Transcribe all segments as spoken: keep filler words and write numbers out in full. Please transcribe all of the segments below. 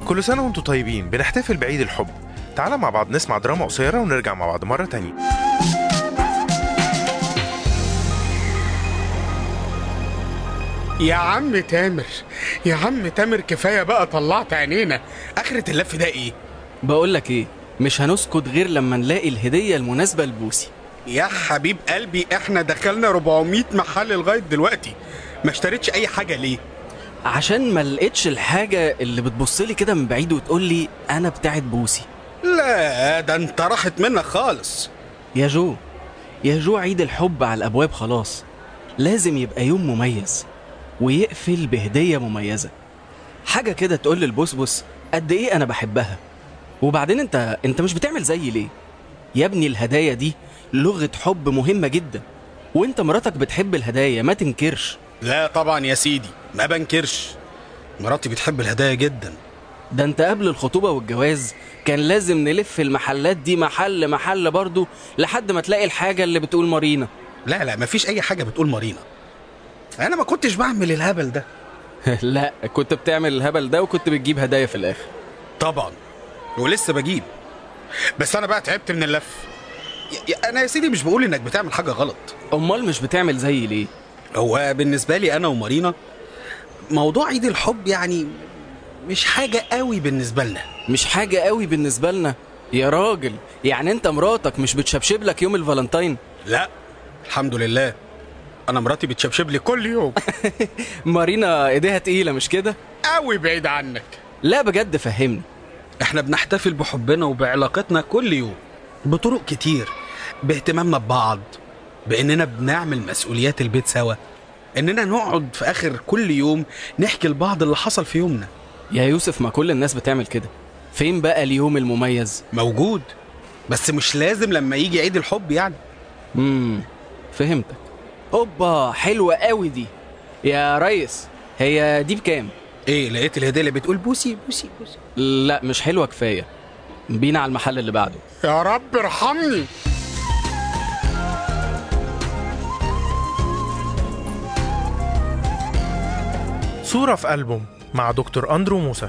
كل سنة وانتم طيبين، بنحتفل بعيد الحب. تعالى مع بعض نسمع دراما قصيرة ونرجع مع بعض مرة تانية. يا عم تامر يا عم تامر كفاية بقى، طلعت عينينا. آخرة اللف ده ايه؟ بقولك ايه، مش هنسكت غير لما نلاقي الهدية المناسبة لبوسي. يا حبيب قلبي، احنا دخلنا أربعمية محل لغاية دلوقتي، ما اشتريتش اي حاجة ليه؟ عشان ما لقيتش الحاجة اللي بتبصلي كده من بعيد وتقولي انا بتاعت بوسي. لا ده انت راحت منك خالص. يا جو يا جو عيد الحب على الابواب خلاص، لازم يبقى يوم مميز ويقفل بهدية مميزة، حاجة كده تقول للبسبس قد ايه انا بحبها. وبعدين انت انت مش بتعمل زي ليه يا ابني؟ الهدايا دي لغة حب مهمة جدا، وانت مراتك بتحب الهدايا، ما تنكرش. لا طبعا يا سيدي، ما بنكرش، مراتي بتحب الهدايا جدا. ده انت قبل الخطوبة والجواز كان لازم نلف المحلات دي محل محل برضو لحد ما تلاقي الحاجة اللي بتقول مارينا. لا لا، مفيش اي حاجة بتقول مارينا، انا ما كنتش بعمل الهبل ده. لا كنت بتعمل الهبل ده وكنت بتجيب هدايا في الاخر. طبعا ولسه بجيب، بس انا بقى تعبت من اللف. يا انا يا سيدي مش بقول انك بتعمل حاجة غلط. امال مش بتعمل زي ليه؟ هو بالنسبة لي انا ومارينا موضوع عيد الحب يعني مش حاجة قوي بالنسبة لنا. مش حاجة قوي بالنسبة لنا يا راجل؟ يعني انت مراتك مش بتشبشب لك يوم الفالنتين؟ لا الحمد لله، انا مراتي بتشبشب لي كل يوم. مارينا ايديها تقيلة مش كده؟ قوي بعيد عنك. لا بجد فهمني. احنا بنحتفل بحبنا وبعلاقتنا كل يوم بطرق كتير، باهتمامنا ببعض، باننا بنعمل مسؤوليات البيت سوا، اننا نقعد في اخر كل يوم نحكي لبعض اللي حصل في يومنا. يا يوسف ما كل الناس بتعمل كده، فين بقى اليوم المميز؟ موجود، بس مش لازم لما يجي عيد الحب يعني. امم فهمتك. اوبا حلوة قوي دي يا ريس، هي دي بكام؟ ايه لقيت الهدية اللي بتقول بوسي بوسي بوسي؟ لا مش حلوة كفاية، بينا على المحل اللي بعده. يا رب ارحمني. صورة في ألبوم مع دكتور أندرو موسى.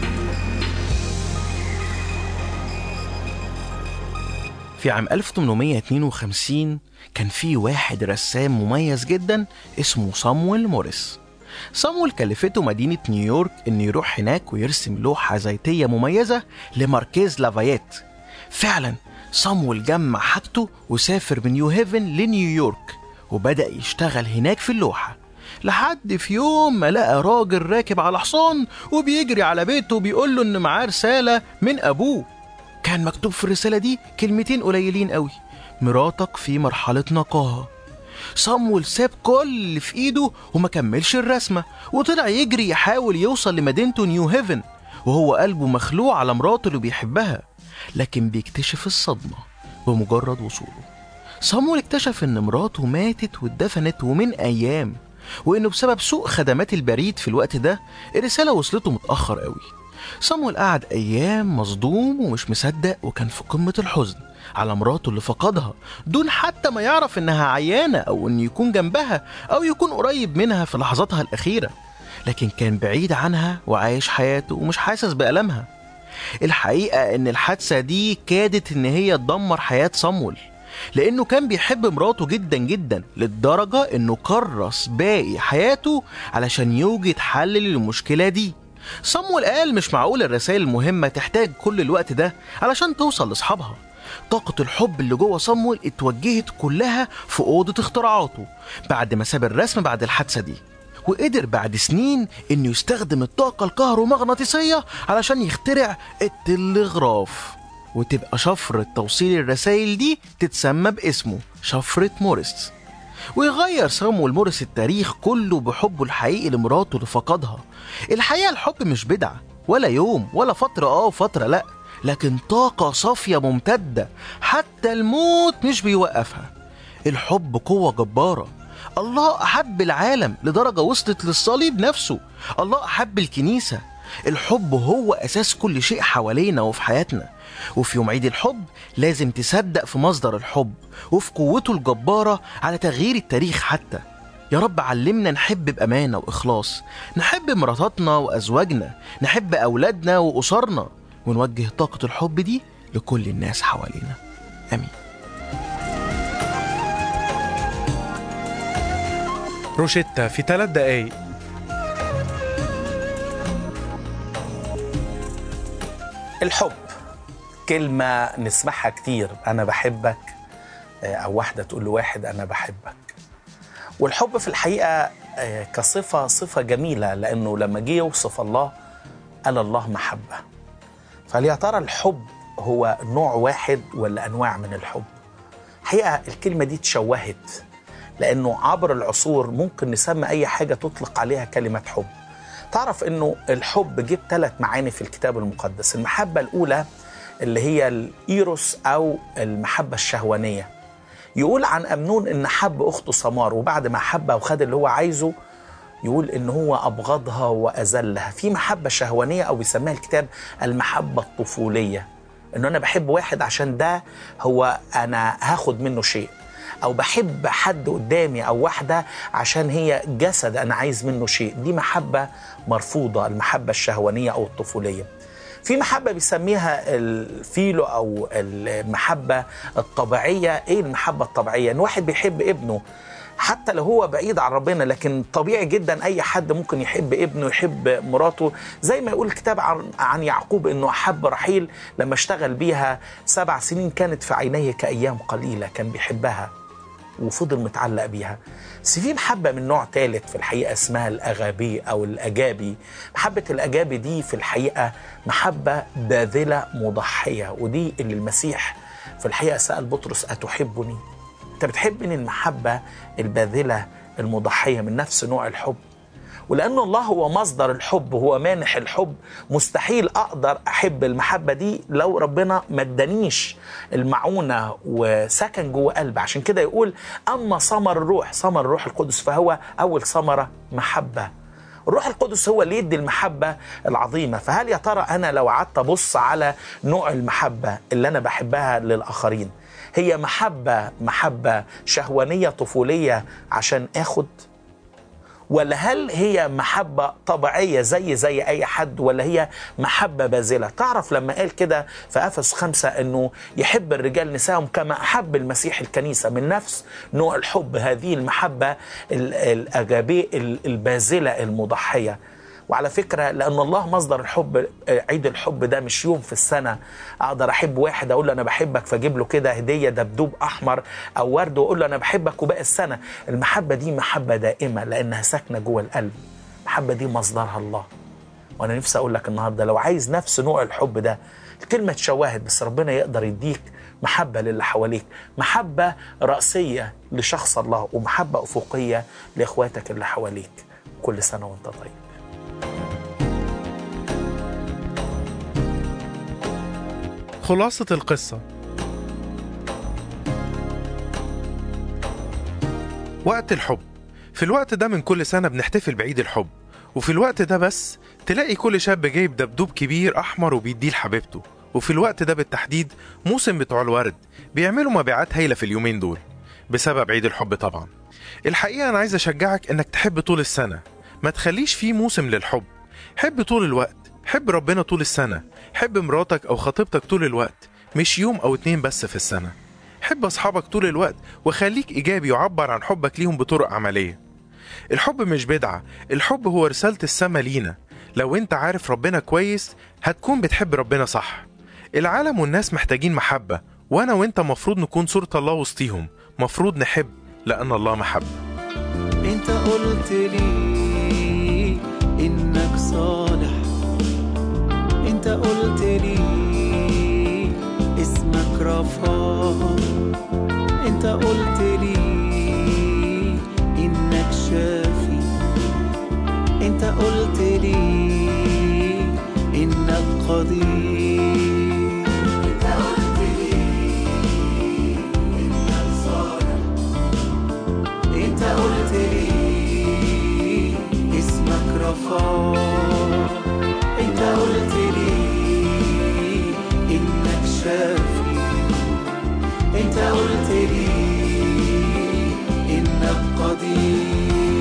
في عام ألف وثمانمائة واثنين وخمسين كان في واحد رسام مميز جدا اسمه صامويل موريس. صامويل كلفته مدينة نيويورك إنه يروح هناك ويرسم لوحة زيتية مميزة لماركيز لافايت. فعلا صامويل جمع حاجته وسافر من نيو هيفن لنيويورك وبدأ يشتغل هناك في اللوحة، لحد في يوم ما لقى راجل راكب على حصان وبيجري على بيته وبيقول له إن معاه رسالة من أبوه. كان مكتوب في الرسالة دي كلمتين قليلين قوي: مراتك في مرحلة نقاهة. صامويل ساب كل اللي في ايده وما كملش الرسمة وطلع يجري يحاول يوصل لمدينته نيو هيفن وهو قلبه مخلوع على مراته اللي بيحبها، لكن بيكتشف الصدمة بمجرد وصوله. صامويل اكتشف ان مراته ماتت واتدفنت ومن ايام، وانه بسبب سوء خدمات البريد في الوقت ده الرسالة وصلته متأخر قوي. صامويل قعد ايام مصدوم ومش مصدق، وكان في قمة الحزن على مراته اللي فقدها دون حتى ما يعرف انها عيانة او ان يكون جنبها او يكون قريب منها في لحظاتها الاخيرة، لكن كان بعيد عنها وعايش حياته ومش حاسس بألمها. الحقيقة ان الحادثة دي كادت ان هي تدمر حياة صامويل، لانه كان بيحب مراته جدا جدا للدرجة انه كرس باقي حياته علشان يوجد حل للمشكلة دي. صامويل قال مش معقول الرسائل المهمة تحتاج كل الوقت ده علشان توصل لاصحابها. طاقة الحب اللي جوه صامويل اتوجهت كلها في أوضة اختراعاته بعد ما ساب الرسم بعد الحادثة دي، وقدر بعد سنين انه يستخدم الطاقة الكهرومغناطيسية علشان يخترع التلغراف، وتبقى شفرة توصيل الرسائل دي تتسمى باسمه شفرة موريس. ويغير صامويل موريس التاريخ كله بحبه الحقيقي لمراته اللي فقدها. الحقيقة الحب مش بدعة ولا يوم ولا فترة اه وفترة لأ، لكن طاقة صافية ممتدة حتى الموت مش بيوقفها. الحب قوة جبارة. الله أحب العالم لدرجة وصلت للصليب نفسه. الله أحب الكنيسة. الحب هو أساس كل شيء حوالينا وفي حياتنا. وفي يوم عيد الحب لازم تصدق في مصدر الحب وفي قوته الجبارة على تغيير التاريخ حتى. يا رب علمنا نحب بأمانة وإخلاص، نحب مراتاتنا وأزواجنا، نحب أولادنا وأسرنا، ونوجه طاقة الحب دي لكل الناس حوالينا. آمين. روشيتا في ثلاث دقايق. الحب كلمة نسمعها كتير، أنا بحبك، أو واحدة تقول لواحد أنا بحبك. والحب في الحقيقة كصفة صفة جميلة، لأنه لما جه يوصف الله قال الله محبة. فهل يا ترى الحب هو نوع واحد ولا أنواع من الحب؟ الحقيقة الكلمة دي تشوهت، لأنه عبر العصور ممكن نسمى أي حاجة تطلق عليها كلمة حب. تعرف أنه الحب جيب ثلاث معاني في الكتاب المقدس. المحبة الأولى اللي هي الإيروس أو المحبة الشهوانية. يقول عن أمنون إن حب أخته سمار، وبعد ما حبها وخد اللي هو عايزه يقول إن هو أبغضها وأذلها. في محبة شهوانية أو بيسميها الكتاب المحبة الطفولية، إنه أنا بحب واحد عشان ده هو أنا هاخد منه شيء، أو بحب حد قدامي أو واحدة عشان هي جسد أنا عايز منه شيء. دي محبة مرفوضة، المحبة الشهوانية أو الطفولية. في محبة بيسميها الفيلو أو المحبة الطبيعية. إيه المحبة الطبيعية؟ إن واحد بيحب ابنه حتى لو هو بعيد عن ربنا، لكن طبيعي جدا أي حد ممكن يحب ابنه، يحب مراته. زي ما يقول الكتاب عن, عن يعقوب إنه أحب رحيل لما اشتغل بيها سبع سنين كانت في عينيه كأيام قليلة، كان بيحبها وفضل متعلق بيها. بس في محبة من نوع ثالث في الحقيقة اسمها الأغابي أو الأجابي. محبة الأجابي دي في الحقيقة محبة باذلة مضحية، ودي اللي المسيح في الحقيقة سأل بطرس أتحبني؟ أنت بتحبني؟ المحبة الباذلة المضحية من نفس نوع الحب. ولأن الله هو مصدر الحب، هو مانح الحب، مستحيل أقدر أحب المحبة دي لو ربنا ما ادانيش المعونة وسكن جوه قلبي. عشان كده يقول أما ثمر الروح، ثمر الروح القدس، فهو أول ثمرة محبة. الروح القدس هو اللي يدي المحبة العظيمة. فهل يا ترى أنا لو قعدت أبص على نوع المحبة اللي أنا بحبها للآخرين، هي محبة محبة شهوانية طفولية عشان أخد، ولا هل هي محبة طبيعية زي زي أي حد، ولا هي محبة باذلة؟ تعرف لما قال كده في أفسس خمسة أنه يحب الرجال نسائهم كما أحب المسيح الكنيسة، من نفس نوع الحب هذه المحبة الأجابية الباذلة المضحية. وعلى فكرة لأن الله مصدر الحب، عيد الحب ده مش يوم في السنة أقدر أحب واحد أقول له أنا بحبك فأجيب له كده هدية دبدوب أحمر أو ورد وأقول له أنا بحبك وباقي السنة. المحبة دي محبة دائمة لأنها ساكنة جوه القلب. المحبة دي مصدرها الله. وأنا نفسي أقول لك النهاردة لو عايز نفس نوع الحب ده، الكلمة تشوهت بس ربنا يقدر يديك محبة للي حواليك، محبة رأسية لشخص الله، ومحبة أفقية لإخواتك اللي حواليك. كل سنة وأنت طيب. خلاصة القصة: وقت الحب. في الوقت ده من كل سنة بنحتفل بعيد الحب، وفي الوقت ده بس تلاقي كل شاب جايب دبدوب كبير أحمر وبيديه لحبيبته. وفي الوقت ده بالتحديد موسم بتوع الورد بيعملوا مبيعات هايلة في اليومين دول بسبب عيد الحب. طبعا الحقيقة أنا عايز أشجعك إنك تحب طول السنة، ما تخليش فيه موسم للحب. حب طول الوقت، حب ربنا طول السنة، حب مراتك أو خطيبتك طول الوقت، مش يوم أو اتنين بس في السنة. حب أصحابك طول الوقت وخليك إيجابي وعبر عن حبك ليهم بطرق عملية. الحب مش بدعة، الحب هو رسالة السما لينا. لو انت عارف ربنا كويس هتكون بتحب ربنا صح. العالم والناس محتاجين محبة، وانا وانت مفروض نكون صورة الله وسطيهم. مفروض نحب لأن الله محبة. انت قلت لي انك صالح، انت قلت لي اسمك رفاع، انت قلت لي انك شافي، انت قلت لي انك قدير، انت قلت لي انك صالح، انت قلت لي اسمك رفاع، انت قلت لي انك شافي، انت قلت لي انك قدير.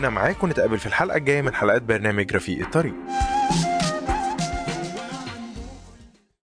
ربنا معاك، ونتقابل في الحلقة الجاية من حلقات برنامج رفيق الطريق.